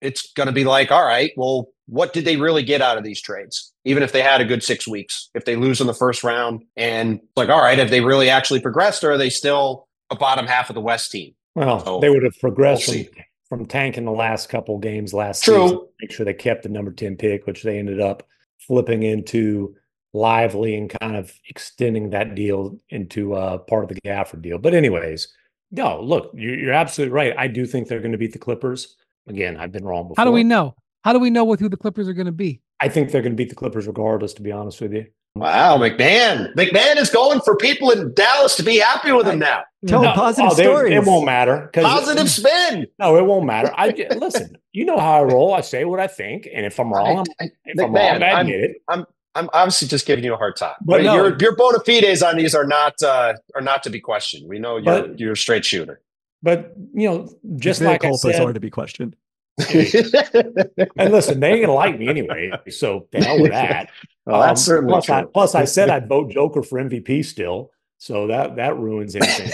it's going to be like, all right, well, what did they really get out of these trades? Even if they had a good six weeks, if they lose in the first round, and like, all right, have they really actually progressed, or are they still a bottom half of the West team? Well, So, they would have progressed we'll from, from tanking the last couple games last True. season. Make sure they kept the number ten pick, which they ended up flipping into Lively and kind of extending that deal into uh, part of the Gafford deal. But anyways, no, look, you're, you're absolutely right. I do think they're going to beat the Clippers. Again, I've been wrong before. How do we know? How do we know what who the Clippers are going to be? I think they're going to beat the Clippers regardless, to be honest with you. Wow, McMahon. McMahon is going for people in Dallas to be happy with him now. Tell No, them positive oh, they- stories. It won't matter. 'cause- Positive spin. No, it won't matter. I listen. You know how I roll. I say what I think, and if I'm wrong, I'm, I- I- if I'm McMahon, wrong, I I'm- admit it. I'm I'm obviously just giving you a hard time. But But no. your your bona fides on these are not uh, are not to be questioned. We know you're But- you're a straight shooter. But you know, just Mea like I culpas said, are to be questioned. and listen, they ain't gonna like me anyway. So the hell with that. Well, that's Um, certainly plus, I, true. plus, I said I'd vote Joker for M V P still, so that that ruins anything.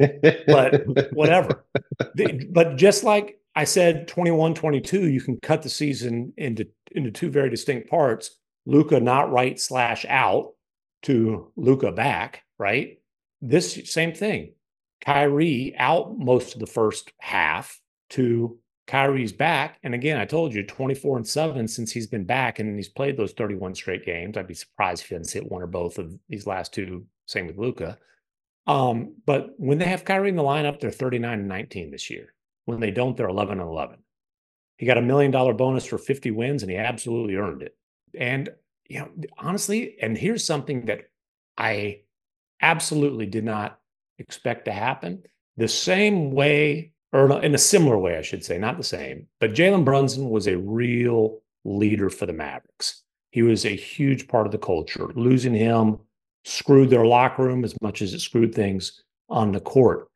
But whatever. The- but just like I said, twenty-one twenty-two, you can cut the season into into two very distinct parts. Luka not right slash out to Luka back, right? This same thing. Kyrie out most of the first half to Kyrie's back. And again, I told you twenty-four and seven since he's been back and he's played those thirty-one straight games. I'd be surprised if he doesn't hit one or both of these last two. Same with Luka. Um, but when they have Kyrie in the lineup, they're thirty-nine and nineteen this year. When they don't, they're eleven and eleven. He got a million dollar bonus for fifty wins and he absolutely earned it. And, you know, honestly, and here's something that I absolutely did not expect to happen. The same way, or in a similar way, I should say, not the same, but Jalen Brunson was a real leader for the Mavericks. He was a huge part of the culture. Losing him screwed their locker room as much as it screwed things on the court.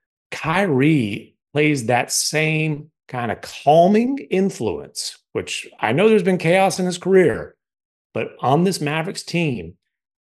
Kyrie plays that same kind of calming influence, which I know there's been chaos in his career, but on this Mavericks team,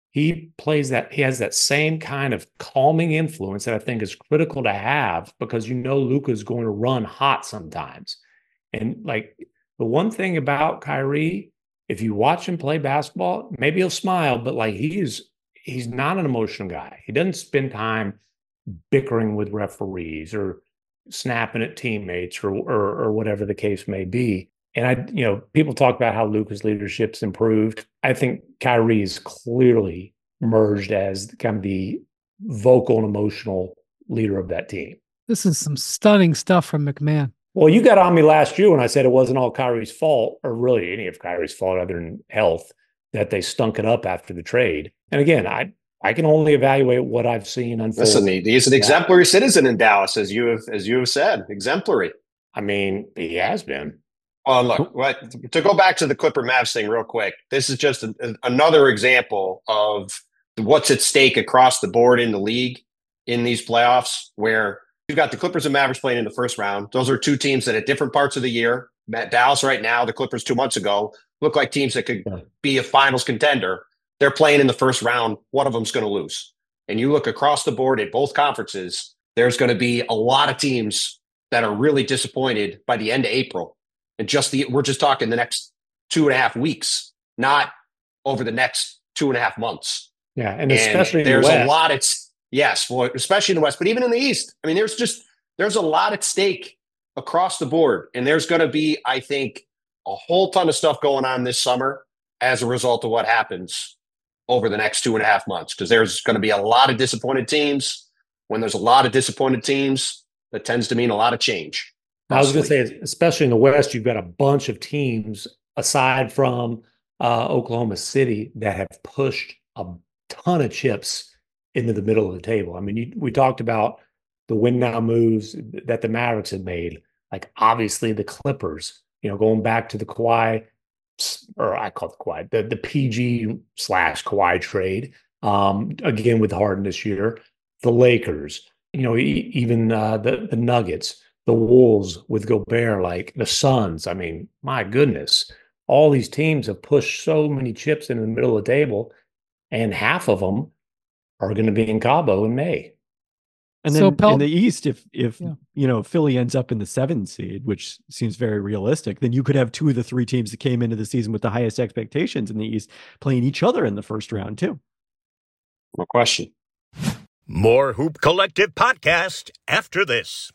he plays that, he has that same kind of calming influence that I think is critical to have because you know Luka's going to run hot sometimes. And like the one thing about Kyrie, if you watch him play basketball, maybe he'll smile, but like he is, he's not an emotional guy. He doesn't spend time bickering with referees or snapping at teammates or, or, or whatever the case may be. And I, you know, people talk about how Luka's leadership's improved. I think Kyrie's clearly merged as kind of the vocal and emotional leader of that team. This is some stunning stuff from McMahon. Well, you got on me last year when I said it wasn't all Kyrie's fault, or really any of Kyrie's fault other than health, that they stunk it up after the trade. And again, I I can only evaluate what I've seen unfold. Listen, he, he's an exemplary citizen in Dallas, as you have as you have said, exemplary. I mean, he has been. Oh, look, what, to go back to the Clipper Mavs thing real quick, this is just a, a, another example of what's at stake across the board in the league in these playoffs, where you've got the Clippers and Mavericks playing in the first round. Those are two teams that at different parts of the year, Dallas right now, the Clippers two months ago, look like teams that could be a finals contender. They're playing in the first round. One of them's going to lose. And you look across the board at both conferences, there's going to be a lot of teams that are really disappointed by the end of April. And just the, we're just talking the next two and a half weeks, not over the next two and a half months. Yeah. And, And especially in there's the a West. lot. It's yes, well, especially in the West, but even in the East. I mean, there's just, there's a lot at stake across the board. And there's going to be, I think, a whole ton of stuff going on this summer as a result of what happens over the next two and a half months. Because there's going to be a lot of disappointed teams. When there's a lot of disappointed teams, that tends to mean a lot of change. I was going to say, especially in the West, you've got a bunch of teams aside from uh, Oklahoma City that have pushed a ton of chips into the middle of the table. I mean, you, we talked about the win now moves that the Mavericks have made. Like obviously the Clippers, you know, going back to the Kawhi, or I call it the Kawhi, the, the P G slash Kawhi trade. Um, again with Harden this year, the Lakers, you know, e- even uh, the the Nuggets. The Wolves with Gobert, like the Suns. I mean, my goodness, all these teams have pushed so many chips in the middle of the table, and half of them are going to be in Cabo in May. And So then Pel- in the East, if if Yeah. you know Philly ends up in the seventh seed, which seems very realistic, then you could have two of the three teams that came into the season with the highest expectations in the East playing each other in the first round too. No question. More Hoop Collective podcast after this.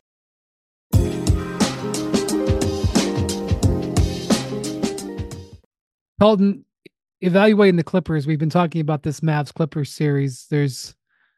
Pelton, evaluating the Clippers, we've been talking about this Mavs Clippers series. There's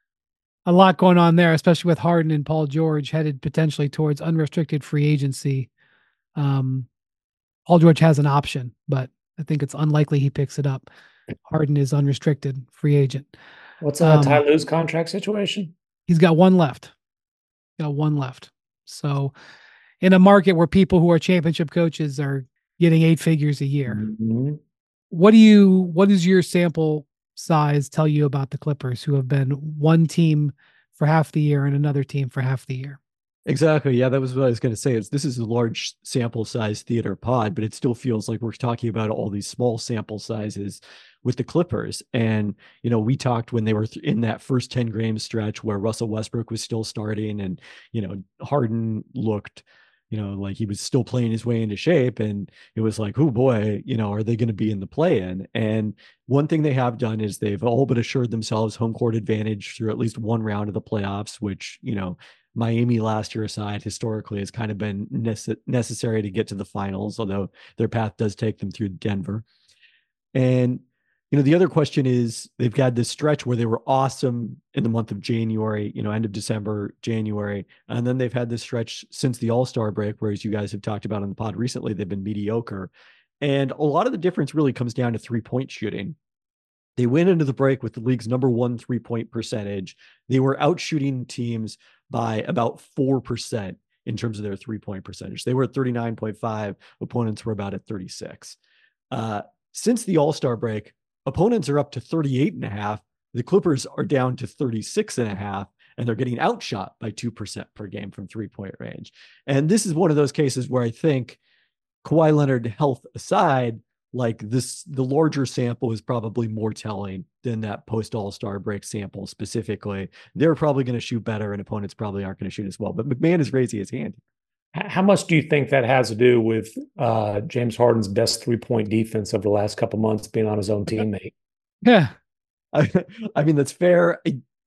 a lot going on there, especially with Harden and Paul George headed potentially towards unrestricted free agency. Um, Paul George has an option, but I think it's unlikely he picks it up. Harden is unrestricted free agent. What's uh, Um, Ty Lue's contract situation? He's got one left. Got one left. So in a market where people who are championship coaches are getting eight figures a year, Mm-hmm. what do you, what does your sample size tell you about the Clippers, who have been one team for half the year and another team for half the year? Exactly. Yeah, that was what I was going to say. Is this is a large sample size theater pod, but it still feels like we're talking about all these small sample sizes with the Clippers. And, you know, we talked when they were th- in that first ten game stretch where Russell Westbrook was still starting and, you know, Harden looked, you know, like he was still playing his way into shape. And it was like, oh boy, you know, are they going to be in the play-in? And one thing they have done is they've all but assured themselves home court advantage through at least one round of the playoffs, which, you know, Miami last year aside, historically has kind of been nece- necessary to get to the finals, although their path does take them through Denver. And, you know, the other question is they've got this stretch where they were awesome in the month of January, you know, end of December, January. And then they've had this stretch since the All-Star break, where, as you guys have talked about on the pod recently, they've been mediocre. And a lot of the difference really comes down to three-point shooting. They went into the break with the league's number one three-point percentage. They were out shooting teams by about four percent in terms of their three-point percentage. They were at thirty-nine point five. Opponents were about at thirty-six. Uh, since the All-Star break, opponents are up to thirty-eight and a half. The Clippers are down to thirty-six and a half, and they're getting outshot by two percent per game from three-point range. And this is one of those cases where I think, Kawhi Leonard health aside, like this, the larger sample is probably more telling than that post All-Star break sample specifically. They're probably going to shoot better and opponents probably aren't going to shoot as well, but McMahon is raising his hand. How much do you think that has to do with uh, James Harden's best three-point defense of the last couple months being on his own teammate? Yeah. I, I mean, that's fair.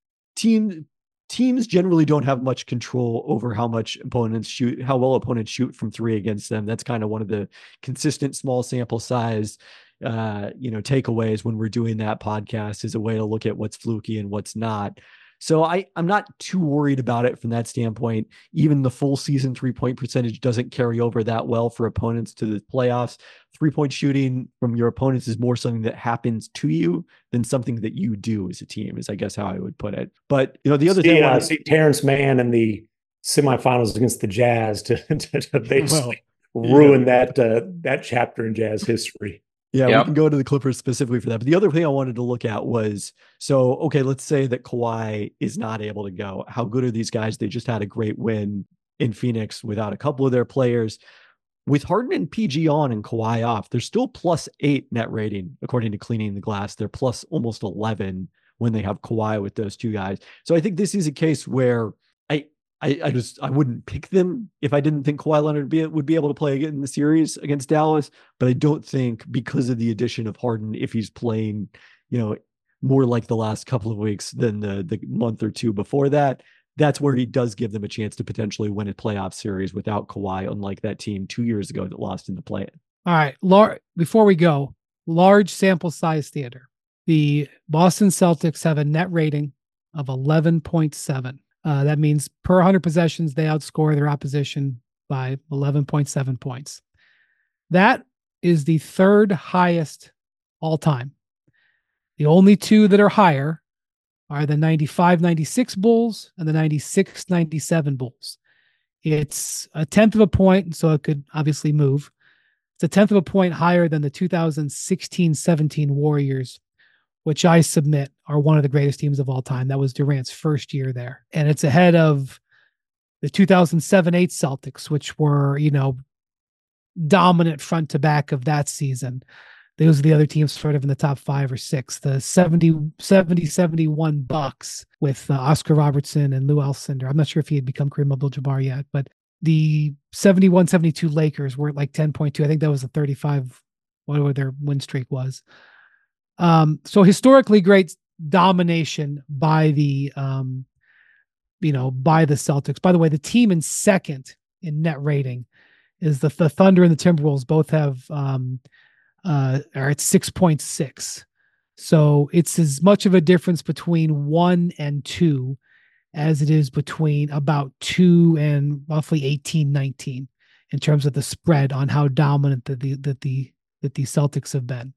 Team, teams generally don't have much control over how much opponents shoot, how well opponents shoot from three against them. That's kind of one of the consistent small sample size, uh, you know, takeaways when we're doing that podcast, is a way to look at what's fluky and what's not. So I, I'm not too worried about it from that standpoint. Even the full season three-point percentage doesn't carry over that well for opponents to the playoffs. Three-point shooting from your opponents is more something that happens to you than something that you do as a team, is I guess how I would put it. But, you know, the other see, thing... uh, I see Terrence Mann in the semifinals against the Jazz to, to, to basically well, ruin yeah. that, uh, that chapter in Jazz history. Yeah, Yep. we can go to the Clippers specifically for that. But the other thing I wanted to look at was, so, okay, let's say that Kawhi is not able to go. How good are these guys? They just had a great win in Phoenix without a couple of their players. With Harden and P G on and Kawhi off, they're still plus eight net rating, according to Cleaning the Glass. They're plus almost eleven when they have Kawhi with those two guys. So I think this is a case where I, I, I just I wouldn't pick them if I didn't think Kawhi Leonard would be, would be able to play again in the series against Dallas. But I don't think, because of the addition of Harden, if he's playing, you know, more like the last couple of weeks than the the month or two before that, that's where he does give them a chance to potentially win a playoff series without Kawhi, unlike that team two years ago that lost in the play-in. All right. Lar- before we go, large sample size theater. The Boston Celtics have a net rating of eleven point seven. Uh, that means per one hundred possessions, they outscore their opposition by eleven point seven points. That is the third highest all time. The only two that are higher are the ninety-five ninety-six Bulls and the ninety-six ninety-seven Bulls. It's a tenth of a point, so it could obviously move. It's a tenth of a point higher than the two thousand sixteen seventeen Warriors, which I submit are one of the greatest teams of all time. That was Durant's first year there. And it's ahead of the two thousand seven eight Celtics, which were, you know, dominant front to back of that season. Those are the other teams sort of in the top five or six. The seventy, seventy, seventy-one Bucks with uh, Oscar Robertson and Lou Alcindor. I'm not sure if he had become Kareem Abdul-Jabbar yet, but the seventy-one seventy-two Lakers were at like ten point two. I think that was a thirty-five, whatever their win streak was. Um, so historically great domination by the, um, you know, by the Celtics. By the way, the team in second in net rating is the, the Thunder and the Timberwolves both have, um, uh, are at six point six. So it's as much of a difference between one and two as it is between about two and roughly eighteen, nineteen in terms of the spread on how dominant that the, that the, that the Celtics have been.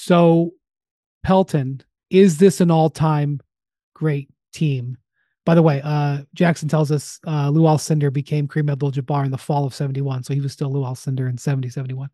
So Pelton, is this an all-time great team? By the way, uh, Jackson tells us uh, Lou Alcindor became Kareem Abdul-Jabbar in the fall of seventy-one, so he was still Lou Alcindor in seventy, seventy-one.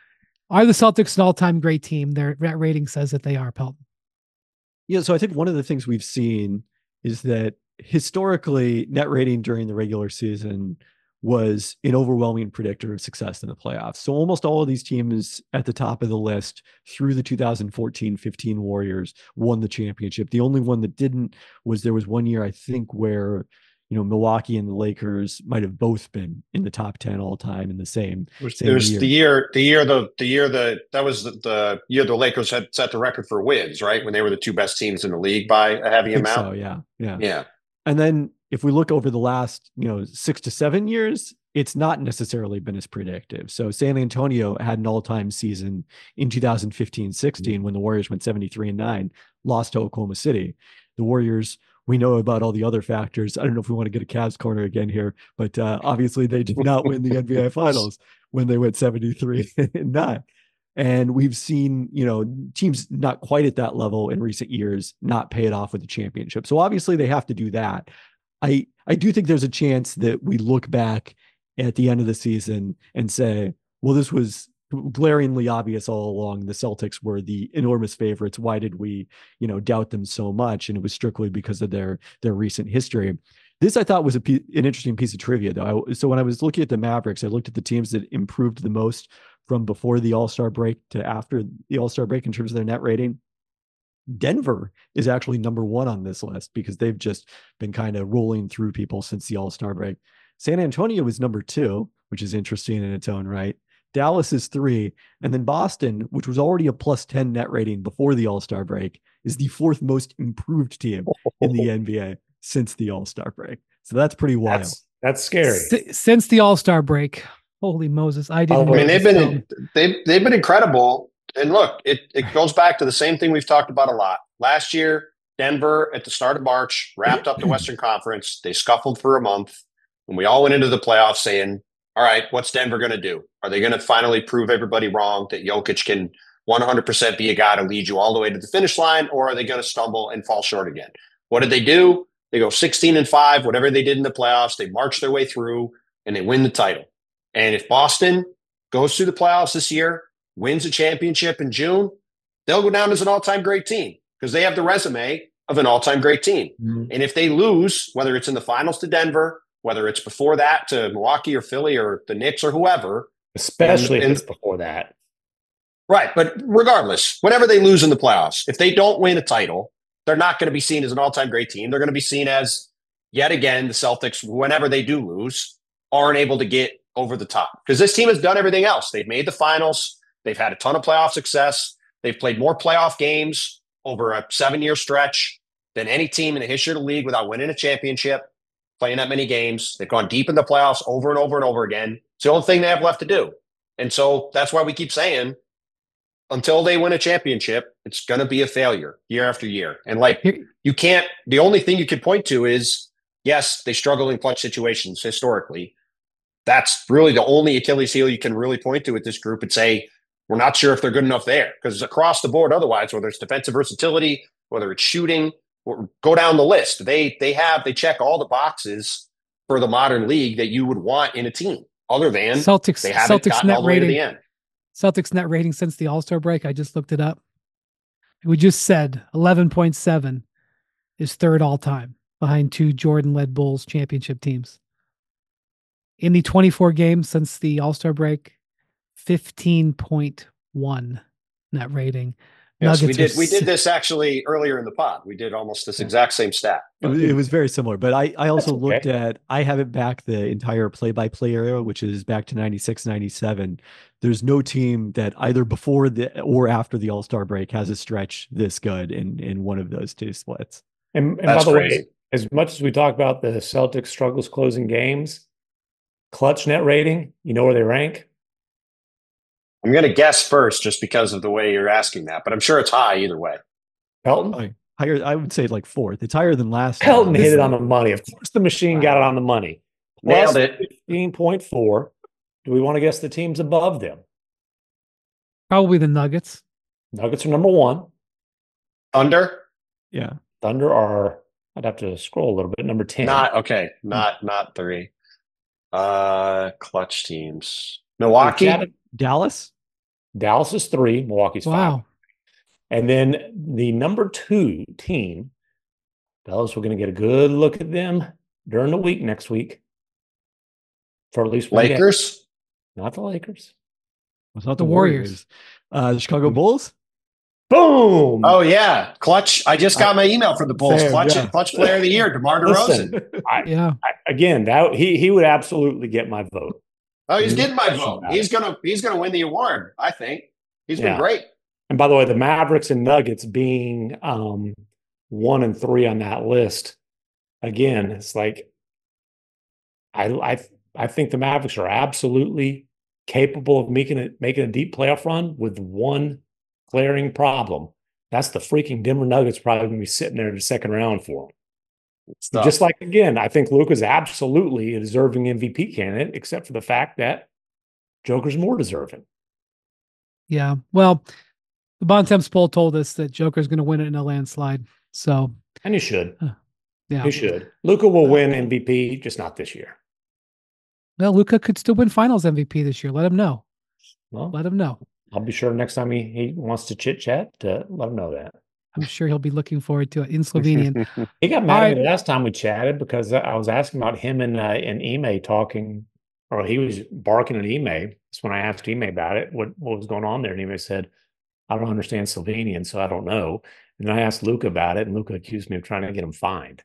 Are the Celtics an all-time great team? Their rating says that they are, Pelton. Yeah, so I think one of the things we've seen is that historically, net rating during the regular season was an overwhelming predictor of success in the playoffs. So almost all of these teams at the top of the list through the two thousand fourteen fifteen Warriors won the championship. The only one that didn't was there was one year, I think, where, you know, Milwaukee and the Lakers might have both been in the top ten all time in the same, it was, same it was year. the year, the year, the, the year the, that was the, the year the Lakers had set the record for wins, right? When they were the two best teams in the league by a heavy I think amount. so, yeah. Yeah. Yeah. And then if we look over the last, you know, six to seven years, it's not necessarily been as predictive. So San Antonio had an all-time season in two thousand fifteen sixteen mm-hmm. when the Warriors went seventy-three and nine, lost to Oklahoma City. The Warriors, we know about all the other factors. I don't know if we want to get a Cavs corner again here, but uh, obviously they did not win the N B A Finals when they went seventy-three and nine. And we've seen, you know, teams not quite at that level in recent years not pay it off with the championship. So obviously they have to do that. I, I do think there's a chance that we look back at the end of the season and say, well, this was glaringly obvious all along. The Celtics were the enormous favorites. Why did we, you know, doubt them so much? And it was strictly because of their, their recent history. This I thought was a an interesting piece of trivia, though. I, so when I was looking at the Mavericks, I looked at the teams that improved the most from before the All-Star break to after the All-Star break in terms of their net rating. Denver is actually number one on this list because they've just been kind of rolling through people since the All-Star break. San Antonio is number two, which is interesting in its own right. Dallas is three. And then Boston, which was already a plus ten net rating before the All-Star break, is the fourth most improved team in the N B A since the All-Star break. So that's pretty wild. That's, that's scary. S- since the All-Star break. Holy Moses. I didn't I mean, they've been, film. they've, they've been incredible. And look, it, it goes back to the same thing we've talked about a lot. Last year, Denver at the start of March wrapped up the Western Conference. They scuffled for a month. And we all went into the playoffs saying, all right, what's Denver going to do? Are they going to finally prove everybody wrong that Jokic can one hundred percent be a guy to lead you all the way to the finish line? Or are they going to stumble and fall short again? What did they do? They go sixteen and five, whatever they did in the playoffs. They march their way through and they win the title. And if Boston goes through the playoffs this year, wins a championship in June, they'll go down as an all-time great team because they have the resume of an all-time great team. Mm-hmm. And if they lose, whether it's in the finals to Denver, whether it's before that to Milwaukee or Philly or the Knicks or whoever. Especially and, if it's before that. Right. But regardless, whenever they lose in the playoffs, if they don't win a title, they're not going to be seen as an all-time great team. They're going to be seen as, yet again, the Celtics, whenever they do lose, aren't able to get over the top. Because this team has done everything else. They've made the finals. They've had a ton of playoff success. They've played more playoff games over a seven-year stretch than any team in the history of the league without winning a championship, playing that many games. They've gone deep in the playoffs over and over and over again. It's the only thing they have left to do. And so that's why we keep saying, until they win a championship, it's going to be a failure year after year. And like, you can't, the only thing you could point to is, yes, they struggle in clutch situations historically. That's really the only Achilles heel you can really point to with this group and say, we're not sure if they're good enough there, because it's across the board. Otherwise, whether it's defensive versatility, whether it's shooting, or go down the list. They, they have, they check all the boxes for the modern league that you would want in a team, other than Celtics, they haven't Celtics gotten net all the way rating, to the end. Celtics net rating since the All-Star break. I just looked it up. We just said eleven point seven is third all time behind two Jordan-led Bulls championship teams. In the twenty-four games since the All-Star break, fifteen point one net rating. Yes, Nuggets we did. are We did si- this actually earlier in the pod. We did almost this exact same stat. It was, it was very similar, but I, I also okay. looked at, I have it back the entire play-by-play era, which is back to ninety-six, ninety-seven. There's no team that either before the or after the All-Star break has a stretch this good in, in one of those two splits. And, and by That's the crazy. way, as much as we talk about the Celtics struggles closing games, clutch net rating, you know where they rank? I'm going to guess first just because of the way you're asking that, but I'm sure it's high either way. Pelton? I, higher, I would say like fourth. It's higher than last Pelton time. hit it on the money. Of course, the machine got it on the money. Nailed Plus it. fifteen point four. Do we want to guess the teams above them? probably the Nuggets. Nuggets are number one. Thunder? Yeah. Thunder are, I'd have to scroll a little bit, number ten. Not okay. Not not three. Uh, clutch teams. Milwaukee. Chatted- Dallas? Dallas is three. Milwaukee's five. Wow. And then the number two team, fellas, we're going to get a good look at them during the week next week. For at least one game. Lakers. Not the Lakers. It's not The the Warriors. Warriors. Uh, the Chicago Bulls? Boom! Oh yeah, clutch. I just got my email from the Bulls. Sam, Clutch, yeah. clutch player of the year, DeMar Listen, DeRozan. I, Yeah. I, again, that he he would absolutely get my vote. Oh, he's Mhm. getting my vote. He's gonna he's gonna win the award. I think he's Yeah. been great. And by the way, the Mavericks and Nuggets being um, one and three on that list, again, it's like I I I think the Mavericks are absolutely capable of making it making a deep playoff run with one glaring problem. That's the freaking Denver Nuggets probably going to be sitting there in the second round for them. Stuff. Just like, again, I think Luka's absolutely a deserving M V P candidate, except for the fact that Joker's more deserving. Yeah. Well, the Bontemps poll told us that Joker's going to win it in a landslide. So, And he should. yeah. He should. Luka will win M V P, just not this year. Well, Luca could still win Finals M V P this year. Let him know. Well, Let him know. I'll be sure next time he, he wants to chit chat to let him know that. I'm sure he'll be looking forward to it in Slovenian. He got mad All at me right. last time we chatted because I was asking about him and uh, and Ime talking, or he was barking at Ime. That's when I asked Ime about it, what what was going on there, and Ime said, "I don't understand Slovenian, so I don't know." And then I asked Luca about it, and Luca accused me of trying to get him fined.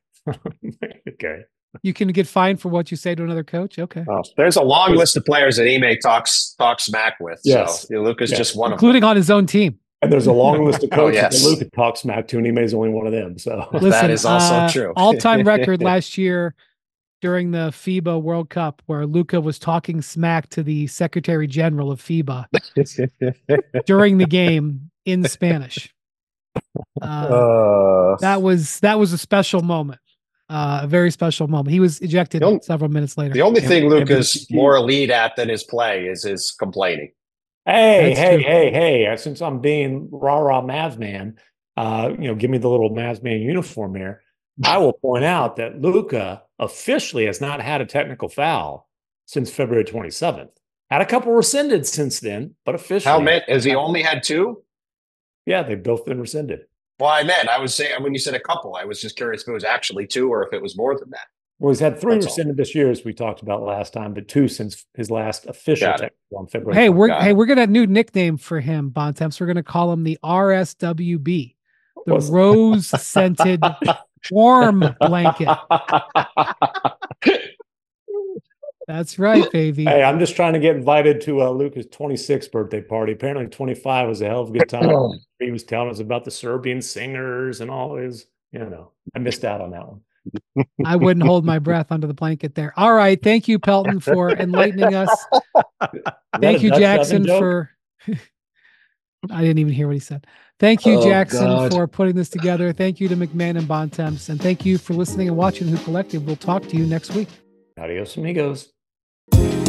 Okay. You can get fined for what you say to another coach. Okay. Well, there's a long list of players that Ime talks talks smack with. Yes. So you know, Luca's Yes. just one of Including on his own team. And there's a long list of Oh, coaches yes. that Luca talks smack to, and Ime is only one of them. So Listen, That is also uh, true. all-time record last year during the FIBA World Cup, where Luca was talking smack to the Secretary General of FIBA during the game in Spanish. Uh, Uh, that was that was a special moment, uh, a very special moment. He was ejected The only- several minutes later. the only Yeah, thing yeah, Luca's but- more elite at than his play is his complaining. Hey, That's hey, true. hey, hey! uh, Since I'm being rah rah Mavs man, uh, you know, give me the little Mavs man uniform here. I will point out that Luca officially has not had a technical foul since February twenty-seventh. Had a couple rescinded since then, but officially, How many? Has he only had two? yeah, they've both been rescinded. Well, I meant I was saying when you said a couple, I was just curious if it was actually two or if it was more than that. Well, he's had three That's all. rescinded this year, as we talked about last time, but two since his last official Got it. technical on February. Hey, we're Got hey, it. we're gonna have a new nickname for him, Bontemps. We're gonna call him the R S W B, the What's- rose scented warm blanket. That's right, baby. Hey, I'm just trying to get invited to uh, Luca's twenty-sixth birthday party. Apparently, twenty-five was a hell of a good time. He was telling us about the Serbian singers and all his, you know, I missed out on that one. I wouldn't hold my breath under the blanket there. All right, thank you, Pelton, for enlightening us. Is that Thank a you, Dutch Jackson, oven joke? for. I didn't even hear what he said. Thank you, Oh, Jackson, God. for putting this together. Thank you to McMahon and Bontemps, and thank you for listening and watching Who Collective. We'll talk to you next week. Adios, amigos.